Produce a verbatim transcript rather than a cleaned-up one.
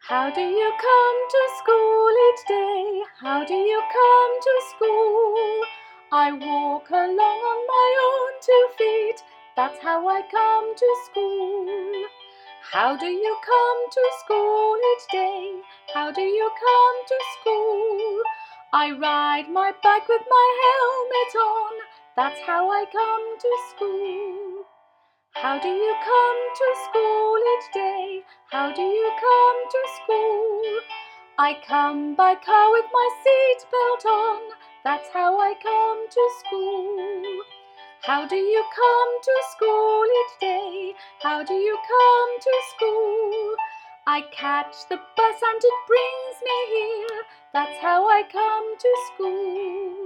How do you come to school each day? How do you come to school? I walk along on my own two feet. That's how I come to school. How do you come to school each day? How do you come to school? I ride my bike with my helmet on. That's how I come to school. How do you come to school each day? How do you come to school? I come by car with my seat belt on. That's how I come to school. How do you come to school each day? How do you come to school? I catch the bus and it brings me here. That's how I come to school.